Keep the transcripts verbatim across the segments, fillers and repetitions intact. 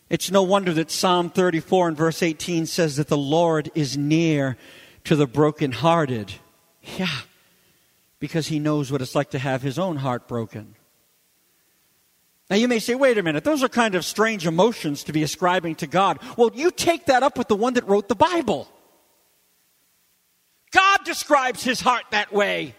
It's no wonder that Psalm thirty-four and verse eighteen says that the Lord is near to the brokenhearted. Yeah, because he knows what it's like to have his own heart broken. Now you may say, wait a minute, those are kind of strange emotions to be ascribing to God. Well, you take that up with the one that wrote the Bible. God describes his heart that way.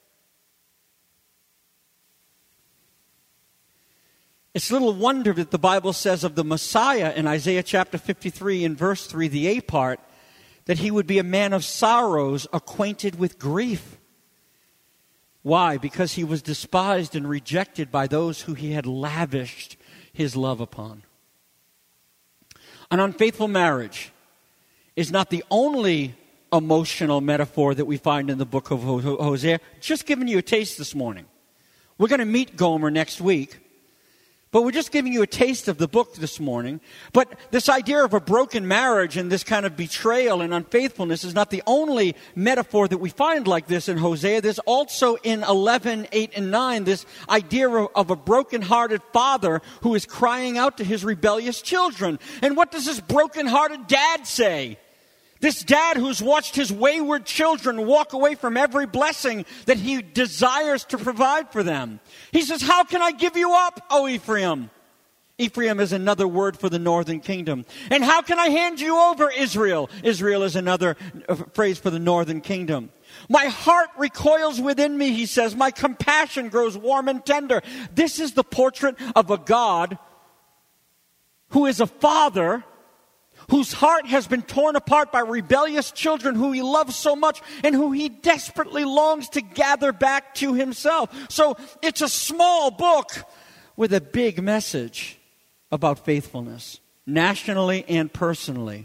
It's little wonder that the Bible says of the Messiah in Isaiah chapter fifty-three in verse three, the A part, that he would be a man of sorrows, acquainted with grief. Why? Because he was despised and rejected by those who he had lavished his love upon. An unfaithful marriage is not the only emotional metaphor that we find in the book of Hosea. Just giving you a taste this morning. We're going to meet Gomer next week. But we're just giving you a taste of the book this morning. But this idea of a broken marriage and this kind of betrayal and unfaithfulness is not the only metaphor that we find like this in Hosea. There's also in eleven, eight, and nine this idea of a broken-hearted father who is crying out to his rebellious children. And what does this broken-hearted dad say? This dad who's watched his wayward children walk away from every blessing that he desires to provide for them. He says, how can I give you up, O Ephraim? Ephraim is another word for the northern kingdom. And how can I hand you over, Israel? Israel is another phrase for the northern kingdom. My heart recoils within me, he says. My compassion grows warm and tender. This is the portrait of a God who is a father whose heart has been torn apart by rebellious children who he loves so much and who he desperately longs to gather back to himself. So it's a small book with a big message about faithfulness, nationally and personally.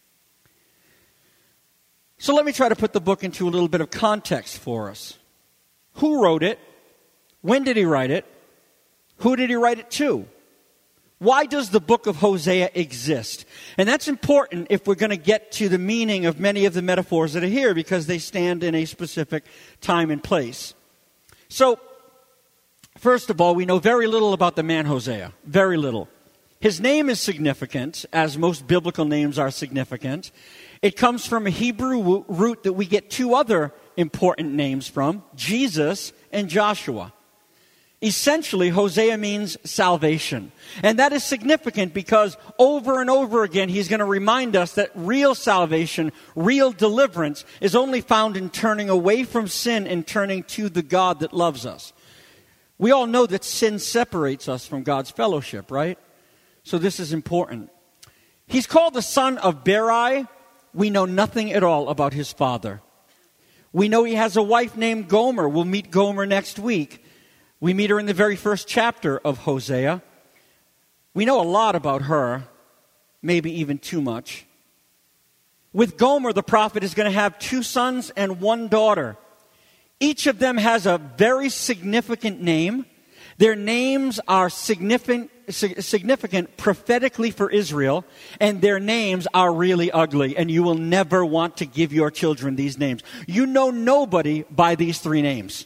So let me try to put the book into a little bit of context for us. Who wrote it? When did he write it? Who did he write it to? Why does the book of Hosea exist? And that's important if we're going to get to the meaning of many of the metaphors that are here, because they stand in a specific time and place. So, first of all, we know very little about the man Hosea. Very little. His name is significant, as most biblical names are significant. It comes from a Hebrew root that we get two other important names from, Jesus and Joshua. Essentially, Hosea means salvation. And that is significant because over and over again, he's going to remind us that real salvation, real deliverance, is only found in turning away from sin and turning to the God that loves us. We all know that sin separates us from God's fellowship, right? So this is important. He's called the son of Berai. We know nothing at all about his father. We know he has a wife named Gomer. We'll meet Gomer next week. We meet her in the very first chapter of Hosea. We know a lot about her, maybe even too much. With Gomer, the prophet is going to have two sons and one daughter. Each of them has a very significant name. Their names are significant, significant prophetically for Israel, and their names are really ugly, and you will never want to give your children these names. You know nobody by these three names.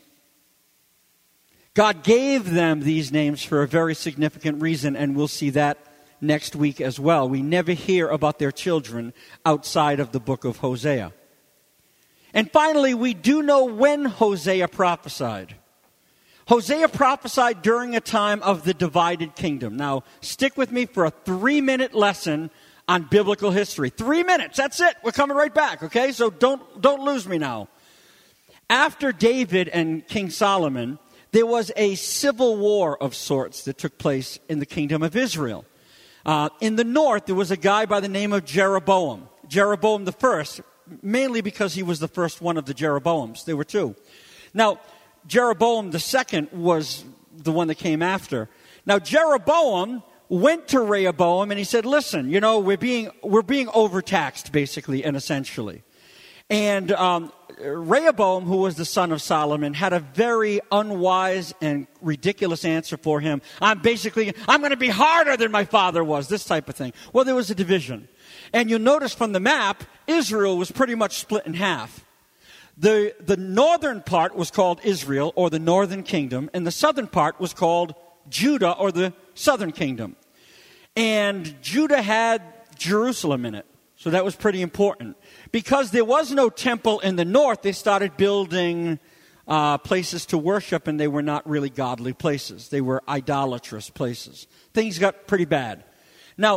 God gave them these names for a very significant reason, and we'll see that next week as well. We never hear about their children outside of the book of Hosea. And finally, we do know when Hosea prophesied. Hosea prophesied during a time of the divided kingdom. Now, stick with me for a three-minute lesson on biblical history. Three minutes, that's it. We're coming right back, okay? So don't, don't lose me now. After David and King Solomon, there was a civil war of sorts that took place in the kingdom of Israel. Uh, in the north, there was a guy by the name of Jeroboam. Jeroboam the first, mainly because he was the first one of the Jeroboams. There were two. Now, Jeroboam the second was the one that came after. Now, Jeroboam went to Rehoboam and he said, listen, you know, we're being, we're being overtaxed, basically and essentially. And um, Rehoboam, who was the son of Solomon, had a very unwise and ridiculous answer for him. I'm basically, I'm going to be harder than my father was, this type of thing. Well, there was a division. And you'll notice from the map, Israel was pretty much split in half. The, the northern part was called Israel, or the northern kingdom, and the southern part was called Judah, or the southern kingdom. And Judah had Jerusalem in it. So that was pretty important. Because there was no temple in the north, they started building uh, places to worship, and they were not really godly places. They were idolatrous places. Things got pretty bad. Now,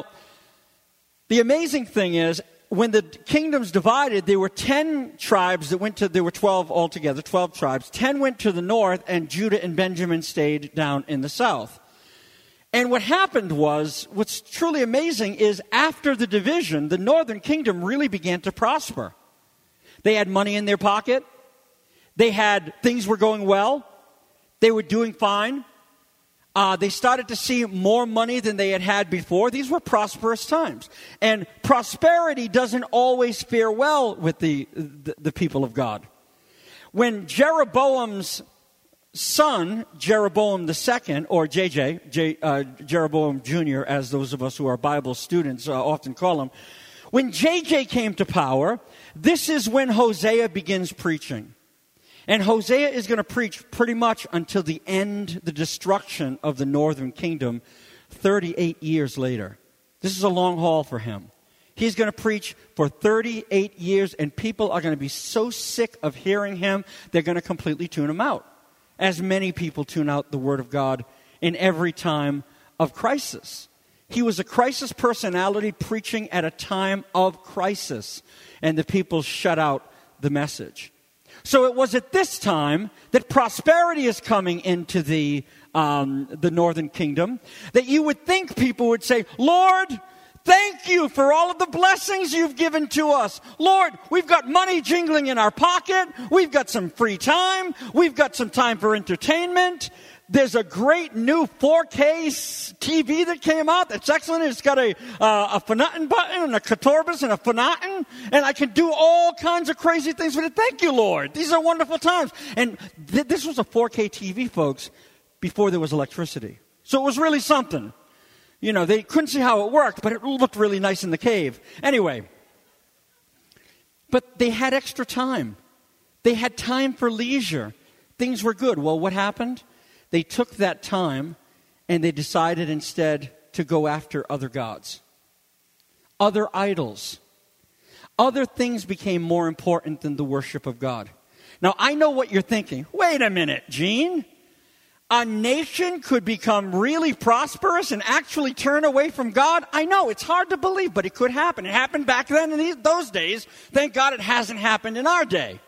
the amazing thing is, when the kingdoms divided, there were ten tribes that went to, there were twelve altogether, twelve tribes. ten went to the north, and Judah and Benjamin stayed down in the south. And what happened was, what's truly amazing is after the division, the northern kingdom really began to prosper. They had money in their pocket. They had, things were going well. They were doing fine. Uh, they started to see more money than they had had before. These were prosperous times. And prosperity doesn't always fare well with the, the, the people of God. When Jeroboam's son, Jeroboam the Second, or J J, J, uh, Jeroboam Junior, as those of us who are Bible students uh, often call him, when J J came to power, this is when Hosea begins preaching. And Hosea is going to preach pretty much until the end, the destruction of the northern kingdom, thirty-eight years later. This is a long haul for him. He's going to preach for thirty-eight years, and people are going to be so sick of hearing him, they're going to completely tune him out. As many people tune out the Word of God in every time of crisis. He was a crisis personality preaching at a time of crisis, and the people shut out the message. So it was at this time that prosperity is coming into the um, the northern kingdom, that you would think people would say, Lord, thank you for all of the blessings you've given to us. Lord, we've got money jingling in our pocket. We've got some free time. We've got some time for entertainment. There's a great new four K T V that came out that's excellent. It's got a uh, a Phonoton button and a Katorbis and a Phonoton, and I can do all kinds of crazy things with it. Thank you, Lord. These are wonderful times. And th- this was a four K T V, folks, before there was electricity. So it was really something. You know, they couldn't see how it worked, but it looked really nice in the cave. Anyway, but they had extra time. They had time for leisure. Things were good. Well, what happened? They took that time and they decided instead to go after other gods, other idols. Other things became more important than the worship of God. Now, I know what you're thinking. Wait a minute, Gene. A nation could become really prosperous and actually turn away from God? I know, it's hard to believe, but it could happen. It happened back then in these, those days. Thank God it hasn't happened in our day.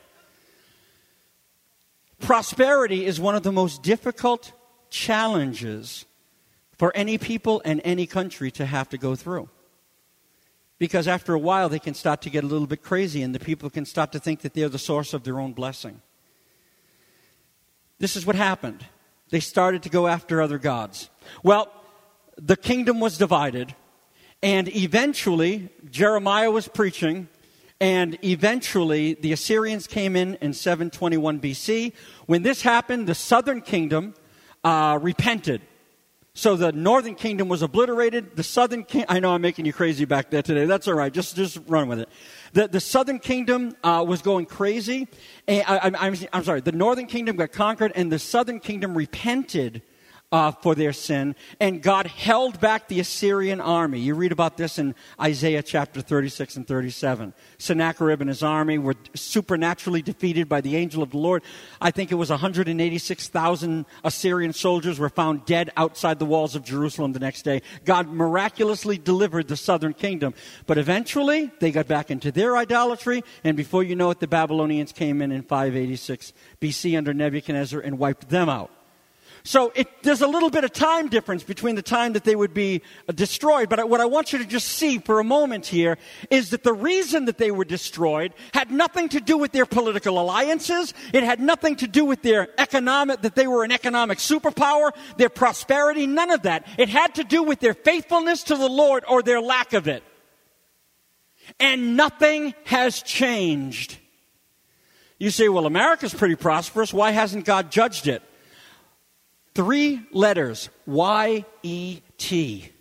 Prosperity is one of the most difficult challenges for any people and any country to have to go through. Because after a while, they can start to get a little bit crazy, and the people can start to think that they're the source of their own blessing. This is what happened. They started to go after other gods. Well, the kingdom was divided, and eventually, Jeremiah was preaching, and eventually, the Assyrians came in in seven twenty-one B C. When this happened, the southern kingdom uh, repented. So the northern kingdom was obliterated. The southern kingdom, I know I'm making you crazy back there today. That's all right. Just, just run with it. The, the southern kingdom uh, was going crazy. And I, I, I'm, I'm sorry. The northern kingdom got conquered, and the southern kingdom repented Uh, for their sin, and God held back the Assyrian army. You read about this in Isaiah chapter thirty-six and thirty-seven. Sennacherib and his army were supernaturally defeated by the angel of the Lord. I think it was one hundred eighty-six thousand Assyrian soldiers were found dead outside the walls of Jerusalem the next day. God miraculously delivered the southern kingdom. But eventually, they got back into their idolatry, and before you know it, the Babylonians came in in five eighty-six B C under Nebuchadnezzar and wiped them out. So it, there's a little bit of time difference between the time that they would be uh, destroyed. But what I want you to just see for a moment here is that the reason that they were destroyed had nothing to do with their political alliances. It had nothing to do with their economic, that they were an economic superpower, their prosperity, none of that. It had to do with their faithfulness to the Lord or their lack of it. And nothing has changed. You say, well, America's pretty prosperous. Why hasn't God judged it? Three letters, Y E T.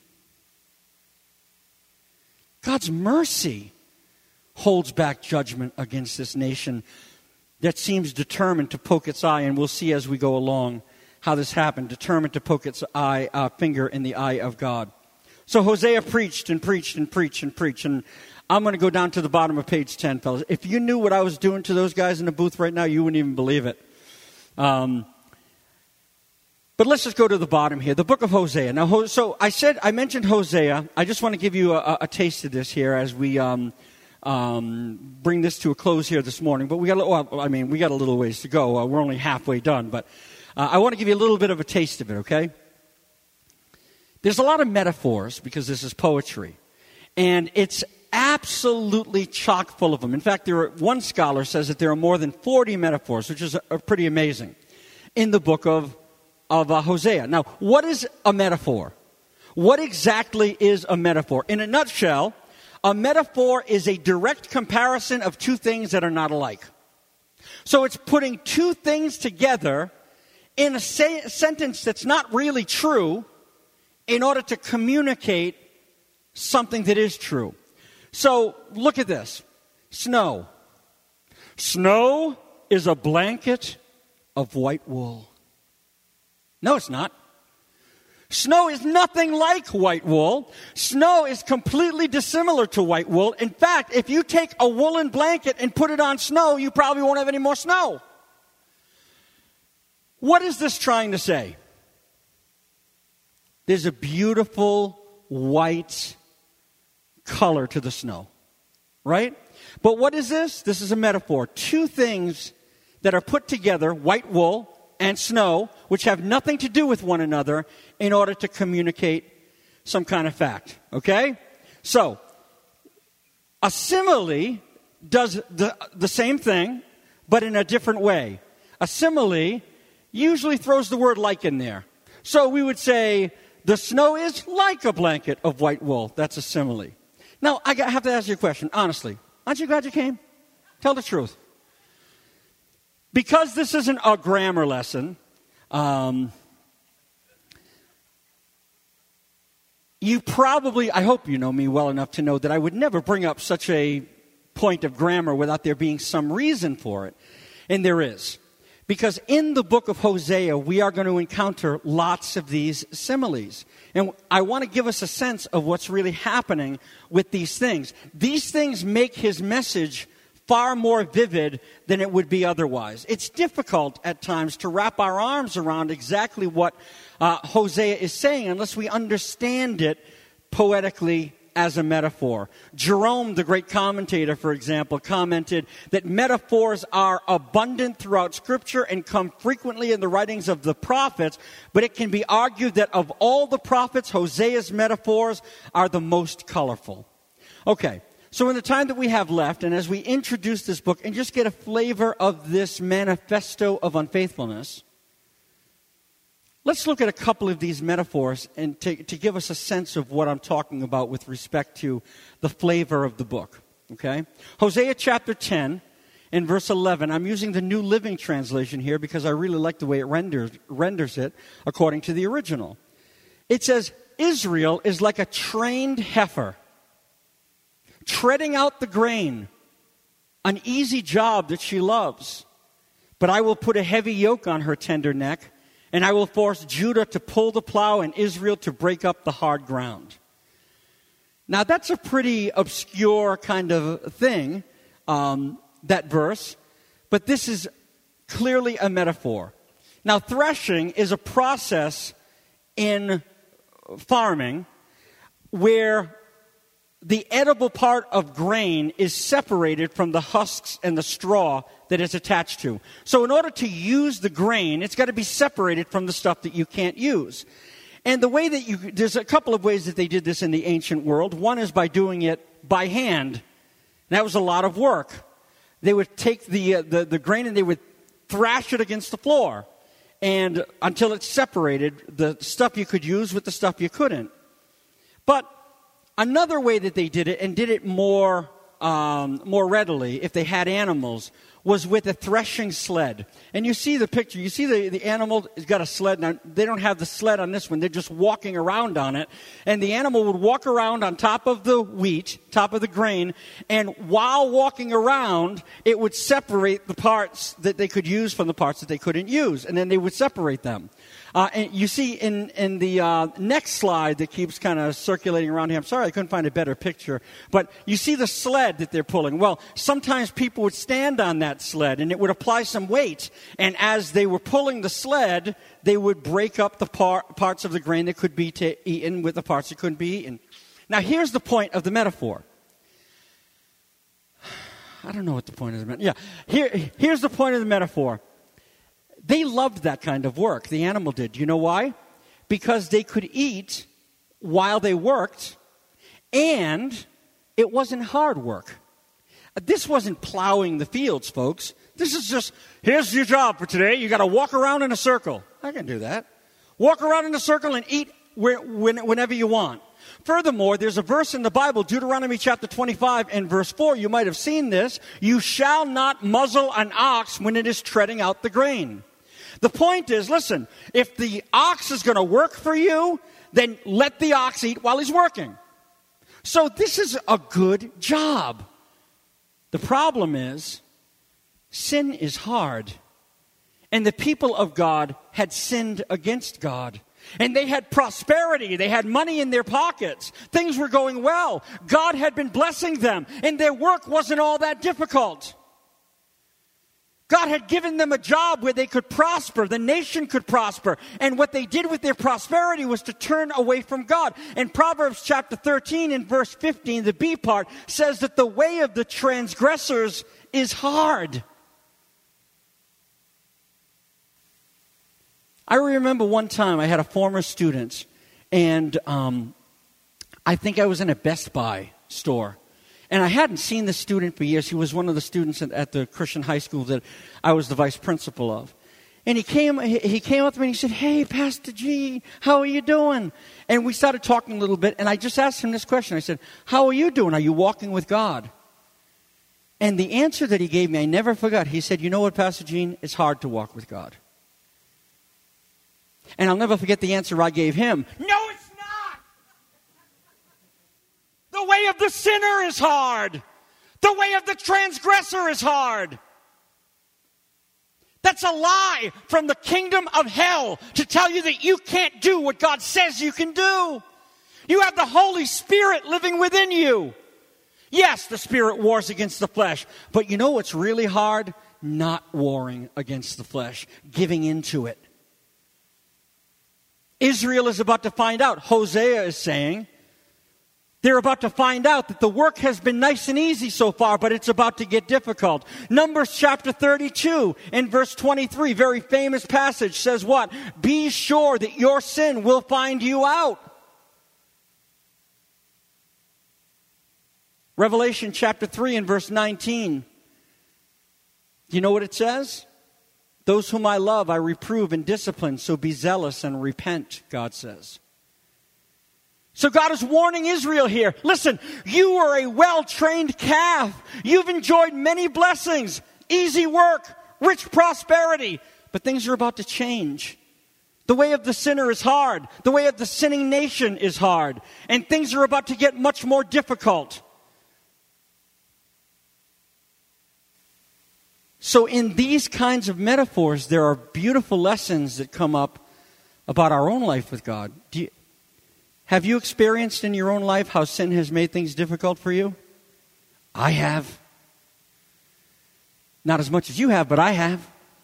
God's mercy holds back judgment against this nation that seems determined to poke its eye, and we'll see as we go along how this happened, determined to poke its eye, uh, finger in the eye of God. So Hosea preached and preached and preached and preached. And I'm going to go down to the bottom of page ten, fellas. If you knew what I was doing to those guys in the booth right now, you wouldn't even believe it. Um, but let's just go to the bottom here. The book of Hosea. Now, so I said, I mentioned Hosea. I just want to give you a, a taste of this here as we um, um, bring this to a close here this morning. But we got, a, well, I mean, we got a little ways to go. Uh, we're only halfway done. But uh, I want to give you a little bit of a taste of it, okay? There's a lot of metaphors because this is poetry. And it's absolutely chock full of them. In fact, there are, one scholar says that there are more than forty metaphors, which is a, a pretty amazing, in the book of, of uh, Hosea. Now, what is a metaphor? What exactly is a metaphor? In a nutshell, a metaphor is a direct comparison of two things that are not alike. So it's putting two things together in a say, sentence that's not really true in order to communicate something that is true. So look at this. Snow. Snow is a blanket of white wool. No, it's not. Snow is nothing like white wool. Snow is completely dissimilar to white wool. In fact, if you take a woolen blanket and put it on snow, you probably won't have any more snow. What is this trying to say? There's a beautiful white color to the snow, right? But what is this? This is a metaphor. Two things that are put together, white wool and snow, which have nothing to do with one another in order to communicate some kind of fact, okay? So, a simile does the, the same thing, but in a different way. A simile usually throws the word like in there. So we would say, the snow is like a blanket of white wool. That's a simile. Now, I have to ask you a question, honestly. Aren't you glad you came? Tell the truth. Because this isn't a grammar lesson, um, you probably, I hope you know me well enough to know that I would never bring up such a point of grammar without there being some reason for it. And there is. Because in the book of Hosea, we are going to encounter lots of these similes. And I want to give us a sense of what's really happening with these things. These things make his message far more vivid than it would be otherwise. It's difficult at times to wrap our arms around exactly what uh, Hosea is saying unless we understand it poetically as a metaphor. Jerome, the great commentator, for example, commented that metaphors are abundant throughout Scripture and come frequently in the writings of the prophets, but it can be argued that of all the prophets, Hosea's metaphors are the most colorful. Okay, so in the time that we have left, and as we introduce this book and just get a flavor of this manifesto of unfaithfulness, let's look at a couple of these metaphors and to, to give us a sense of what I'm talking about with respect to the flavor of the book. Okay? Hosea chapter ten and verse eleven. I'm using the New Living Translation here because I really like the way it renders, renders it according to the original. It says, Israel is like a trained heifer, treading out the grain, an easy job that she loves. But I will put a heavy yoke on her tender neck, and I will force Judah to pull the plow and Israel to break up the hard ground. Now, that's a pretty obscure kind of thing, um, that verse, but this is clearly a metaphor. Now, threshing is a process in farming where the edible part of grain is separated from the husks and the straw that it's attached to. So in order to use the grain, it's got to be separated from the stuff that you can't use. And the way that you, there's a couple of ways that they did this in the ancient world. One is by doing it by hand. And that was a lot of work. They would take the, uh, the, the grain and they would thrash it against the floor. And until it's separated, the stuff you could use with the stuff you couldn't. But another way that they did it, and did it more um, more readily, if they had animals, was with a threshing sled. And you see the picture. You see the, the animal has got a sled. Now, they don't have the sled on this one. They're just walking around on it. And the animal would walk around on top of the wheat, top of the grain. And while walking around, it would separate the parts that they could use from the parts that they couldn't use. And then they would separate them. Uh, and you see in, in the uh, next slide that keeps kind of circulating around here, I'm sorry I couldn't find a better picture, but you see the sled that they're pulling. Well, sometimes people would stand on that sled and it would apply some weight. And as they were pulling the sled, they would break up the par- parts of the grain that could be t- eaten with the parts that couldn't be eaten. Now, here's the point of the metaphor. I don't know what the point of the metaphor. Yeah, here, here's the point of the metaphor. They loved that kind of work. The animal did. You know why? Because they could eat while they worked, and it wasn't hard work. This wasn't plowing the fields, folks. This is just, here's your job for today. You got to walk around in a circle. I can do that. Walk around in a circle and eat where, when, whenever you want. Furthermore, there's a verse in the Bible, Deuteronomy chapter twenty-five and verse four. You might have seen this. You shall not muzzle an ox when it is treading out the grain. The point is, listen, if the ox is going to work for you, then let the ox eat while he's working. So this is a good job. The problem is, sin is hard. And the people of God had sinned against God. And they had prosperity. They had money in their pockets. Things were going well. God had been blessing them. And their work wasn't all that difficult. God had given them a job where they could prosper. The nation could prosper. And what they did with their prosperity was to turn away from God. And Proverbs chapter thirteen and verse fifteen, the B part, says that the way of the transgressors is hard. I remember one time I had a former student, and um, I think I was in a Best Buy store. And I hadn't seen this student for years. He was one of the students at, at the Christian high school that I was the vice principal of. And he came he, he came up to me and he said, "Hey, Pastor G, how are you doing?" And we started talking a little bit, and I just asked him this question. I said, "How are you doing? Are you walking with God?" And the answer that he gave me, I never forgot. He said, "You know what, Pastor Gene? It's hard to walk with God." And I'll never forget the answer I gave him. "No, it's not! The way of the sinner is hard. The way of the transgressor is hard." That's a lie from the kingdom of hell to tell you that you can't do what God says you can do. You have the Holy Spirit living within you. Yes, the Spirit wars against the flesh. But you know what's really hard? Not warring against the flesh. Giving into it. Israel is about to find out. Hosea is saying they're about to find out that the work has been nice and easy so far, but it's about to get difficult. Numbers chapter thirty-two and verse twenty-three, very famous passage, says what? "Be sure that your sin will find you out." Revelation chapter three and verse nineteen. Do you know what it says? "Those whom I love, I reprove and discipline, so be zealous and repent," God says. So God is warning Israel here. Listen, you are a well-trained calf. You've enjoyed many blessings, easy work, rich prosperity, but things are about to change. The way of the sinner is hard. The way of the sinning nation is hard. And things are about to get much more difficult. So in these kinds of metaphors, there are beautiful lessons that come up about our own life with God. Do you, have you experienced in your own life how sin has made things difficult for you? I have. Not as much as you have, but I have.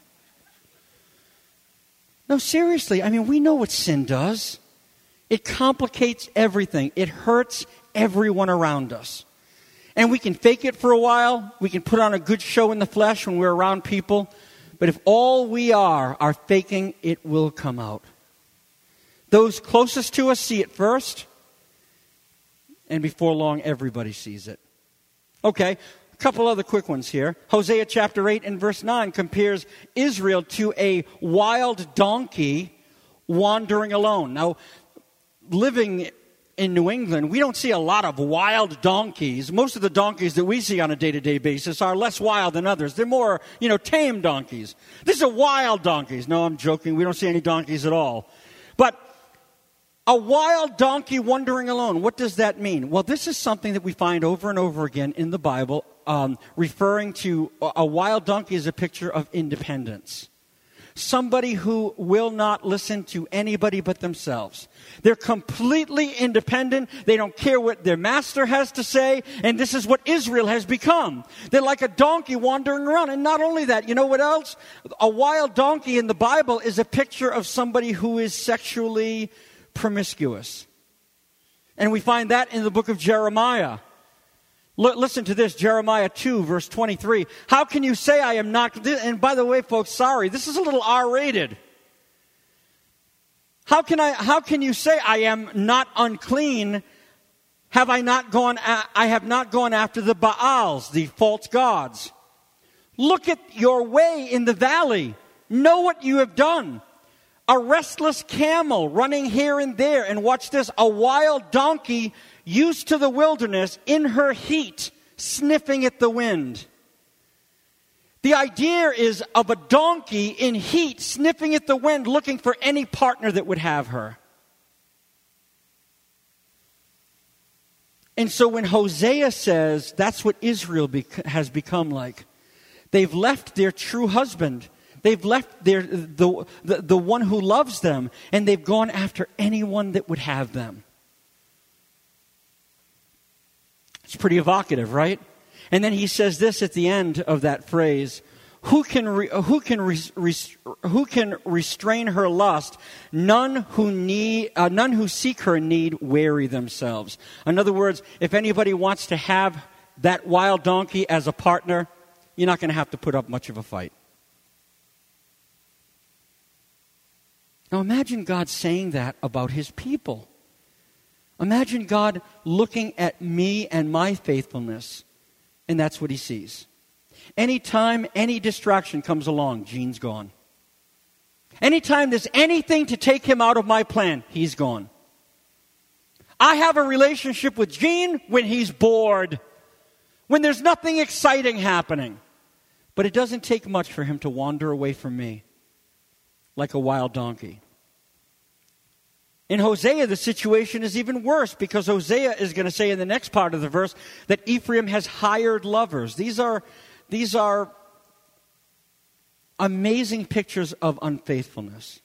No, seriously, I mean, we know what sin does. It complicates everything. It hurts everyone around us. And we can fake it for a while. We can put on a good show in the flesh when we're around people. But if all we are are faking, it will come out. Those closest to us see it first. And before long, everybody sees it. Okay, a couple other quick ones here. Hosea chapter eight and verse nine compares Israel to a wild donkey wandering alone. Now, living in New England, we don't see a lot of wild donkeys. Most of the donkeys that we see on a day-to-day basis are less wild than others. They're more, you know, tame donkeys. These are wild donkeys. No, I'm joking. We don't see any donkeys at all. But a wild donkey wandering alone, what does that mean? Well, this is something that we find over and over again in the Bible, um, referring to a wild donkey as a picture of independence. Somebody who will not listen to anybody but themselves. They're completely independent. They don't care what their master has to say. And this is what Israel has become. They're like a donkey wandering around. And not only that, you know what else? A wild donkey in the Bible is a picture of somebody who is sexually promiscuous. And we find that in the book of Jeremiah. L- listen to this, Jeremiah two, verse twenty-three. How can you say I am not... And by the way, folks, sorry, this is a little R-rated. How can I? How can you say I am not unclean? Have I not gone? A- I have not gone after the Baals, the false gods. Look at your way in the valley. Know what you have done. A restless camel running here and there. And watch this, a wild donkey used to the wilderness in her heat, sniffing at the wind. The idea is of a donkey in heat, sniffing at the wind, looking for any partner that would have her. And so when Hosea says that's what Israel bec- has become like, they've left their true husband. They've left their the, the, the one who loves them, and they've gone after anyone that would have them. It's pretty evocative, right? And then he says this at the end of that phrase, who can re, who can re, re, who can restrain her lust? None who need uh, none who seek her need weary themselves. In other words, if anybody wants to have that wild donkey as a partner, you're not going to have to put up much of a fight. Now imagine God saying that about his people. Imagine God looking at me and my faithfulness, and that's what he sees. Anytime any distraction comes along, Gene's gone. Anytime there's anything to take him out of my plan, he's gone. I have a relationship with Gene when he's bored, when there's nothing exciting happening. But it doesn't take much for him to wander away from me like a wild donkey. In Hosea, the situation is even worse because Hosea is going to say in the next part of the verse that Ephraim has hired lovers. These are, these are amazing pictures of unfaithfulness.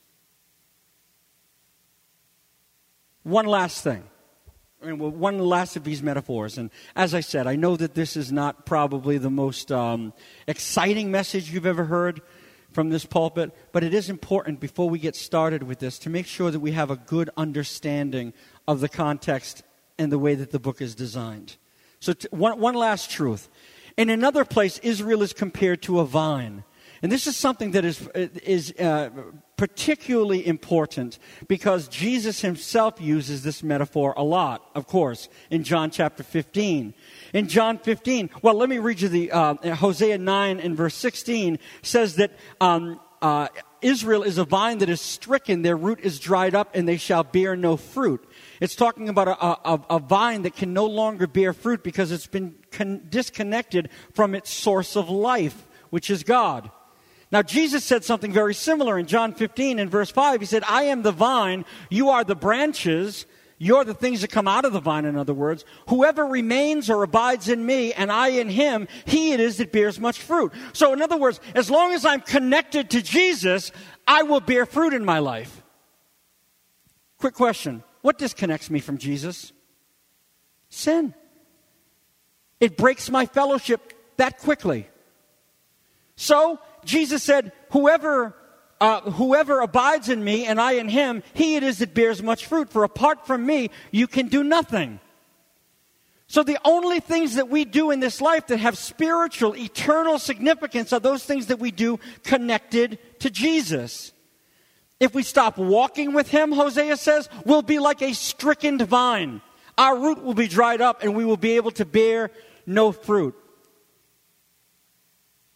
One last thing. I mean, one last of these metaphors. And as I said, I know that this is not probably the most um, exciting message you've ever heard from this pulpit, but it is important before we get started with this to make sure that we have a good understanding of the context and the way that the book is designed. So t- one, one last truth. In another place, Israel is compared to a vine. And this is something that is, is uh, particularly important because Jesus himself uses this metaphor a lot, of course, in John chapter fifteen. In John fifteen, well, let me read you the uh, Hosea nine and verse sixteen says that um, uh, Israel is a vine that is stricken, their root is dried up, and they shall bear no fruit. It's talking about a, a, a vine that can no longer bear fruit because it's been con- disconnected from its source of life, which is God. Now, Jesus said something very similar in John fifteen and verse five. He said, I am the vine, you are the branches, you're the things that come out of the vine, in other words. Whoever remains or abides in me and I in him, he it is that bears much fruit. So, in other words, as long as I'm connected to Jesus, I will bear fruit in my life. Quick question. What disconnects me from Jesus? Sin. It breaks my fellowship that quickly. So, Jesus said, whoever uh, whoever abides in me and I in him, he it is that bears much fruit. For apart from me, you can do nothing. So the only things that we do in this life that have spiritual, eternal significance are those things that we do connected to Jesus. If we stop walking with him, Hosea says, we'll be like a stricken vine. Our root will be dried up and we will be able to bear no fruit.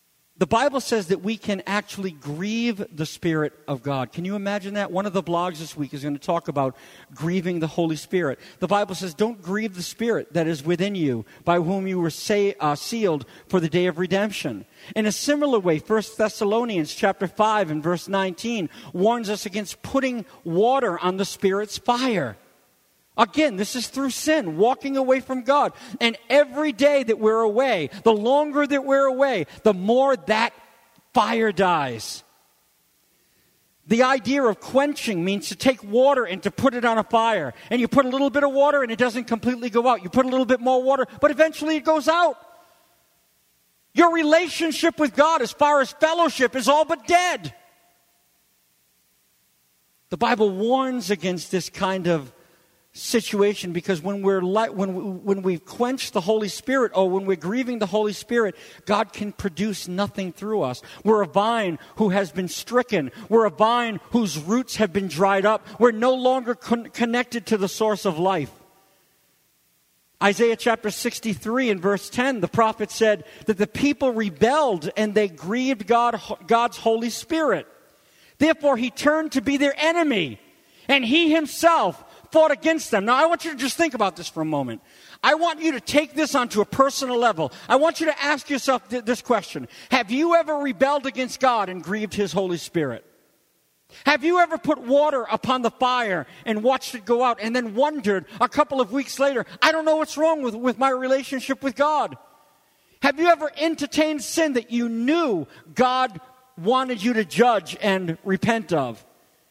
The Bible says that we can actually grieve the Spirit of God. Can you imagine that? One of the blogs this week is going to talk about grieving the Holy Spirit. The Bible says, don't grieve the Spirit that is within you, by whom you were say, uh, sealed for the day of redemption. In a similar way, First Thessalonians chapter five and verse nineteen warns us against putting water on the Spirit's fire. Again, this is through sin, walking away from God. And every day that we're away, the longer that we're away, the more that fire dies. The idea of quenching means to take water and to put it on a fire. And you put a little bit of water and it doesn't completely go out. You put a little bit more water, but eventually it goes out. Your relationship with God, as far as fellowship, is all but dead. The Bible warns against this kind of situation, because when we're li- when we, when we've quenched the Holy Spirit, or when we're grieving the Holy Spirit, God can produce nothing through us. We're a vine who has been stricken. We're a vine whose roots have been dried up. We're no longer con- connected to the source of life. Isaiah chapter sixty-three and verse ten, the prophet said that the people rebelled and they grieved God, God's Holy Spirit. Therefore, he turned to be their enemy, and he himself fought against them. Now, I want you to just think about this for a moment. I want you to take this onto a personal level. I want you to ask yourself th- this question. Have you ever rebelled against God and grieved his Holy Spirit? Have you ever put water upon the fire and watched it go out and then wondered a couple of weeks later, I don't know what's wrong with, with my relationship with God? Have you ever entertained sin that you knew God wanted you to judge and repent of?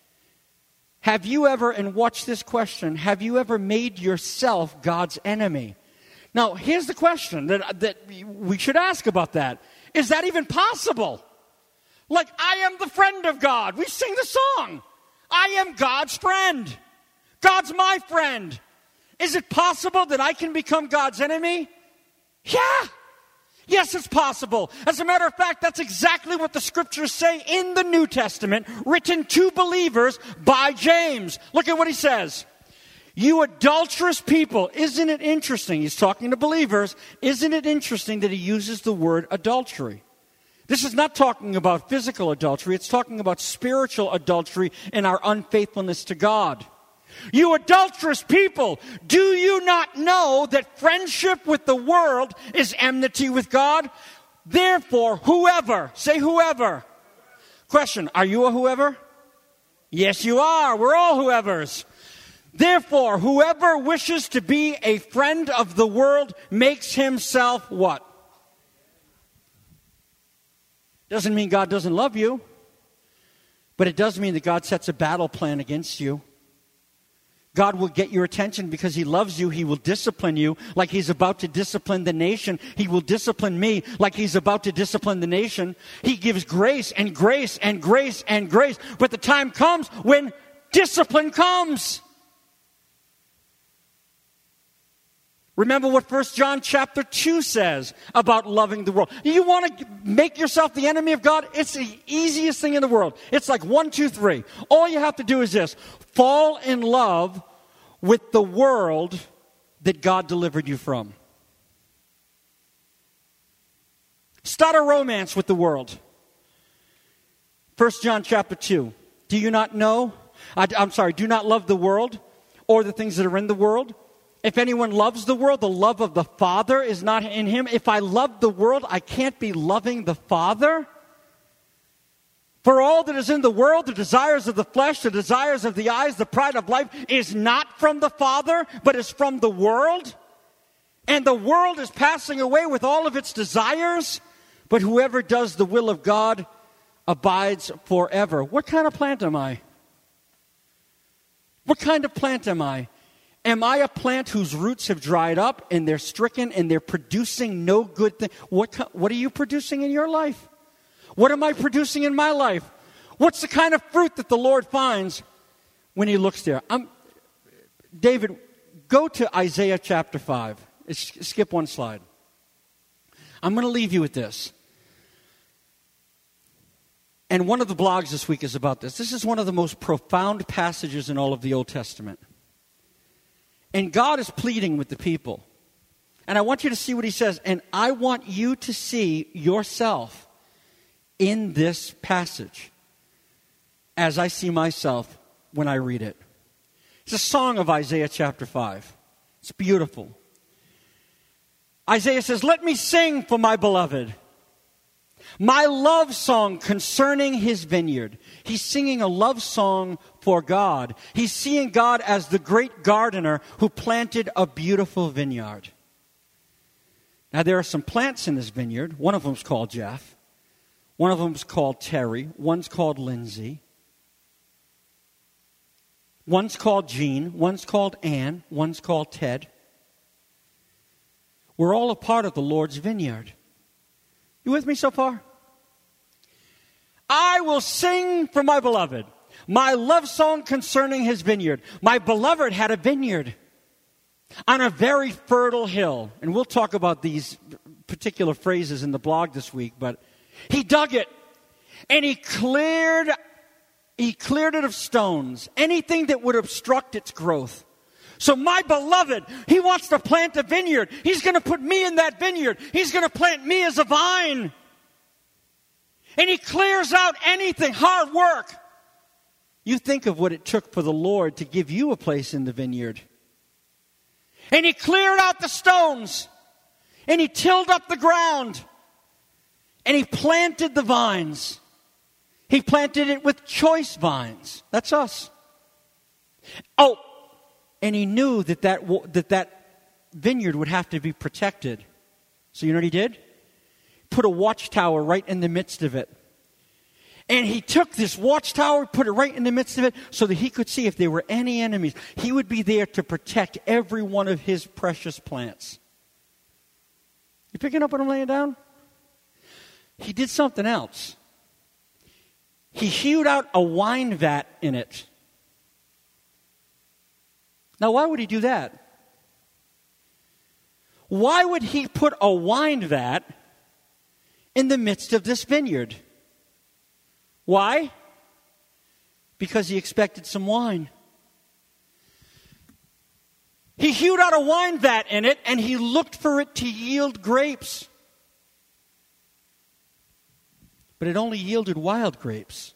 Have you ever, and watch this question, have you ever made yourself God's enemy? Now, here's the question that, that we should ask about that. Is that even possible? Like, I am the friend of God. We sing the song. I am God's friend. God's my friend. Is it possible that I can become God's enemy? Yeah. Yes, it's possible. As a matter of fact, that's exactly what the scriptures say in the New Testament, written to believers by James. Look at what he says. You adulterous people. Isn't it interesting? He's talking to believers. Isn't it interesting that he uses the word adultery? This is not talking about physical adultery. It's talking about spiritual adultery and our unfaithfulness to God. You adulterous people, do you not know that friendship with the world is enmity with God? Therefore, whoever, say whoever. Question, are you a whoever? Yes, you are. We're all whoever's. Therefore, whoever wishes to be a friend of the world makes himself what? Doesn't mean God doesn't love you, but it does mean that God sets a battle plan against you. God will get your attention because he loves you. He will discipline you like he's about to discipline the nation. He will discipline me like he's about to discipline the nation. He gives grace and grace and grace and grace. But the time comes when discipline comes. Remember what First John chapter two says about loving the world. You want to make yourself the enemy of God? It's the easiest thing in the world. It's like one, two, three. All you have to do is this. Fall in love with the world that God delivered you from. Start a romance with the world. First John chapter two. Do you not know? I, I'm sorry, do not love the world or the things that are in the world. If anyone loves the world, the love of the Father is not in him. If I love the world, I can't be loving the Father. For all that is in the world, the desires of the flesh, the desires of the eyes, the pride of life, is not from the Father, but is from the world. And the world is passing away with all of its desires, but whoever does the will of God abides forever. What kind of plant am I? What kind of plant am I? Am I a plant whose roots have dried up and they're stricken and they're producing no good thing? What, what are you producing in your life? What am I producing in my life? What's the kind of fruit that the Lord finds when he looks there? I'm, David, go to Isaiah chapter five. Skip one slide. I'm going to leave you with this. And one of the blogs this week is about this. This is one of the most profound passages in all of the Old Testament. And God is pleading with the people. And I want you to see what he says. And I want you to see yourself in this passage as I see myself when I read it. It's a song of Isaiah chapter five. It's beautiful. Isaiah says, "Let me sing for my beloved, my love song concerning his vineyard." He's singing a love song for God. He's seeing God as the great gardener who planted a beautiful vineyard. Now, there are some plants in this vineyard. One of them is called Jeff. One of them is called Terry. One's called Lindsay. One's called Jean. One's called Ann. One's called Ted. We're all a part of the Lord's vineyard. You with me so far? I will sing for my beloved, my love song concerning his vineyard. My beloved had a vineyard on a very fertile hill. And we'll talk about these particular phrases in the blog this week, but he dug it and he cleared he cleared it of stones, anything that would obstruct its growth. So my beloved, he wants to plant a vineyard. He's going to put me in that vineyard. He's going to plant me as a vine. And he clears out anything, hard work. You think of what it took for the Lord to give you a place in the vineyard. And he cleared out the stones. And he tilled up the ground. And he planted the vines. He planted it with choice vines. That's us. Oh, and he knew that that, that that vineyard would have to be protected. So you know what he did? Put a watchtower right in the midst of it. And he took this watchtower, put it right in the midst of it, so that he could see if there were any enemies. He would be there to protect every one of his precious plants. You picking up what I'm laying down? He did something else. He hewed out a wine vat in it. Now, why would he do that? Why would he put a wine vat in the midst of this vineyard? Why? Because he expected some wine. He hewed out a wine vat in it, and he looked for it to yield grapes. But it only yielded wild grapes.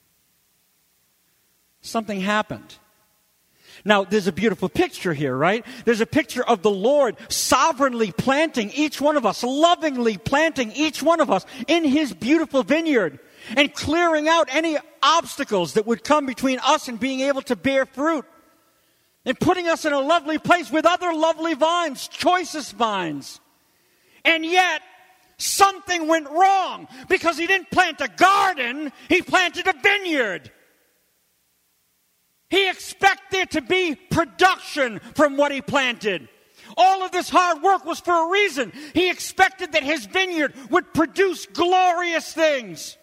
Something happened. Now, there's a beautiful picture here, right? There's a picture of the Lord sovereignly planting each one of us, lovingly planting each one of us in his beautiful vineyard and clearing out any obstacles that would come between us and being able to bear fruit and putting us in a lovely place with other lovely vines, choicest vines. And yet, something went wrong because he didn't plant a garden, he planted a vineyard. He expected there to be production from what he planted. All of this hard work was for a reason. He expected that his vineyard would produce glorious things.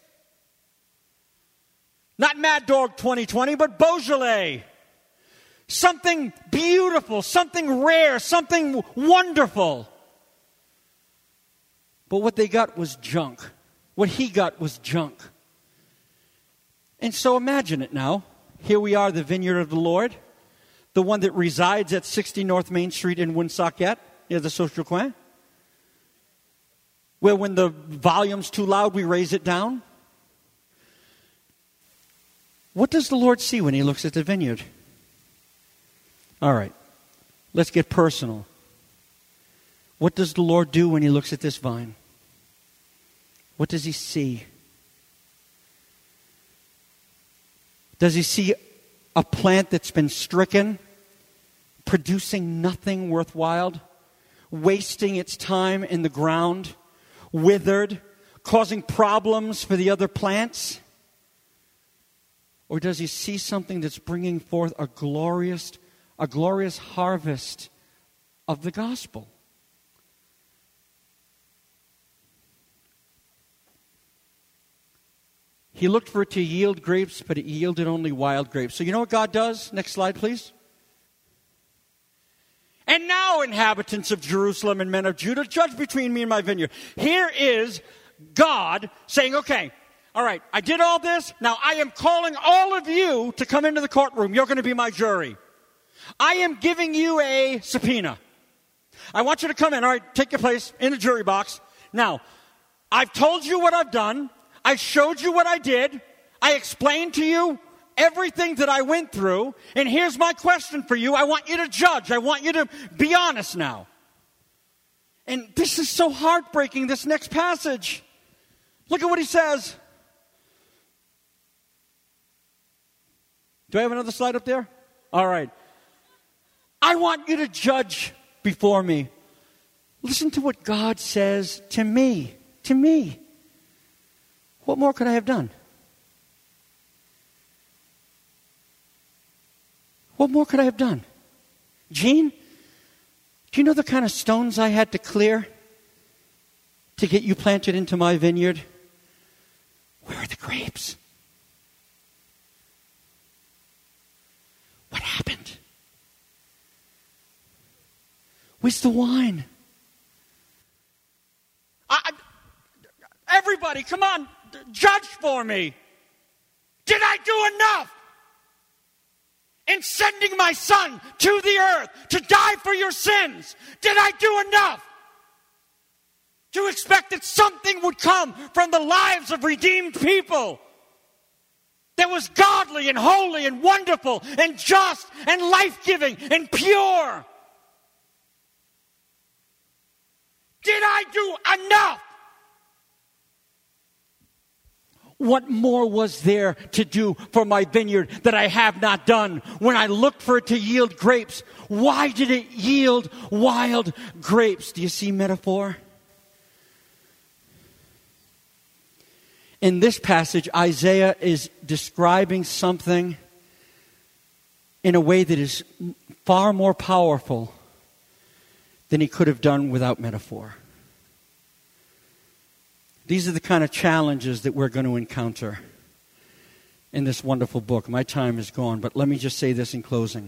Not Mad Dog twenty twenty, but Beaujolais. Something beautiful, something rare, something wonderful. But what they got was junk. What he got was junk. And so imagine it now. Here we are, the vineyard of the Lord, the one that resides at sixty North Main Street in Woonsocket, near the Social Coin, where when the volume's too loud, we raise it down. What does the Lord see when he looks at the vineyard? All right, let's get personal. What does the Lord do when he looks at this vine? What does he see? Does he see a plant that's been stricken, producing nothing worthwhile, wasting its time in the ground, withered, causing problems for the other plants? Or does he see something that's bringing forth a glorious, a glorious harvest of the gospel? He looked for it to yield grapes, but it yielded only wild grapes. So you know what God does? Next slide, please. And now, inhabitants of Jerusalem and men of Judah, judge between me and my vineyard. Here is God saying, okay, all right, I did all this. Now I am calling all of you to come into the courtroom. You're going to be my jury. I am giving you a subpoena. I want you to come in. All right, take your place in the jury box. Now, I've told you what I've done. I showed you what I did. I explained to you everything that I went through. And here's my question for you. I want you to judge. I want you to be honest now. And this is so heartbreaking, this next passage. Look at what he says. Do I have another slide up there? All right. I want you to judge before me. Listen to what God says to me. To me. What more could I have done? What more could I have done? Gene, do you know the kind of stones I had to clear to get you planted into my vineyard? Where are the grapes? What happened? Where's the wine? I, everybody, come on, judge for me. Did I do enough in sending my son to the earth to die for your sins? Did I do enough to expect that something would come from the lives of redeemed people that was godly and holy and wonderful and just and life-giving and pure? Did I do enough? What more was there to do for my vineyard that I have not done? When I looked for it to yield grapes, why did it yield wild grapes? Do you see metaphor? In this passage, Isaiah is describing something in a way that is far more powerful than he could have done without metaphor. These are the kind of challenges that we're going to encounter in this wonderful book. My time is gone, but let me just say this in closing.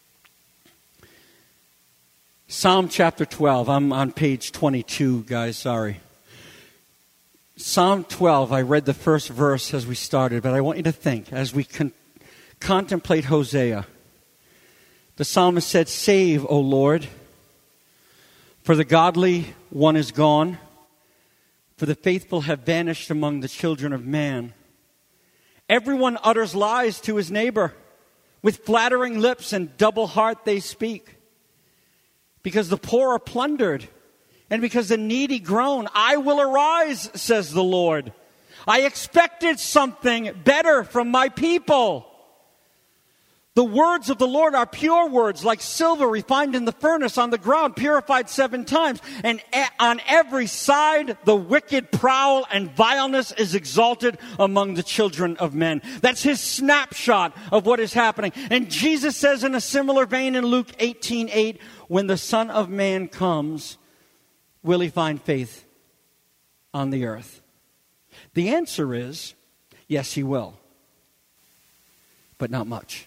Psalm chapter twelve. I'm on page twenty-two, guys, sorry. Psalm twelve, I read the first verse as we started, but I want you to think, as we con- contemplate Hosea. The psalmist said, "Save, O Lord, for the godly one is gone, for the faithful have vanished among the children of man. Everyone utters lies to his neighbor. With flattering lips and double heart they speak. Because the poor are plundered, and because the needy groan, I will arise, says the Lord. I expected something better from my people. The words of the Lord are pure words, like silver refined in the furnace, on the ground purified seven times. And on every side the wicked prowl, and vileness is exalted among the children of men." That's his snapshot of what is happening. And Jesus says in a similar vein in Luke eighteen eight, "When the Son of Man comes, will he find faith on the earth?" The answer is, yes, he will. But not much.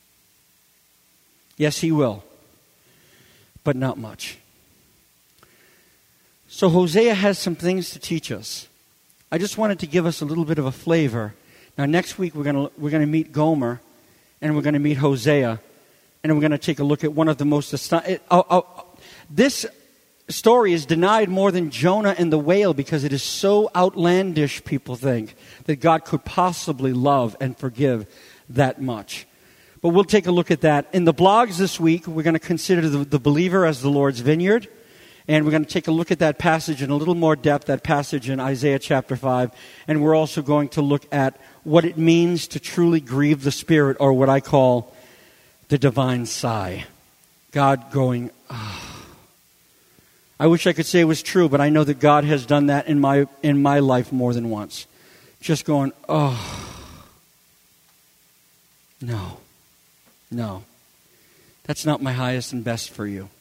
Yes, he will. But not much. So Hosea has some things to teach us. I just wanted to give us a little bit of a flavor. Now next week we're going to we're going to meet Gomer, and we're going to meet Hosea, and we're going to take a look at one of the most astonishing... Oh, oh, this story is denied more than Jonah and the whale because it is so outlandish, people think, that God could possibly love and forgive that much. But we'll take a look at that. In the blogs this week, we're going to consider the, the believer as the Lord's vineyard. And we're going to take a look at that passage in a little more depth, that passage in Isaiah chapter five. And we're also going to look at what it means to truly grieve the Spirit, or what I call the divine sigh. God going, oh. I wish I could say it was true, but I know that God has done that in my in my life more than once. Just going, oh, no. No, that's not my highest and best for you.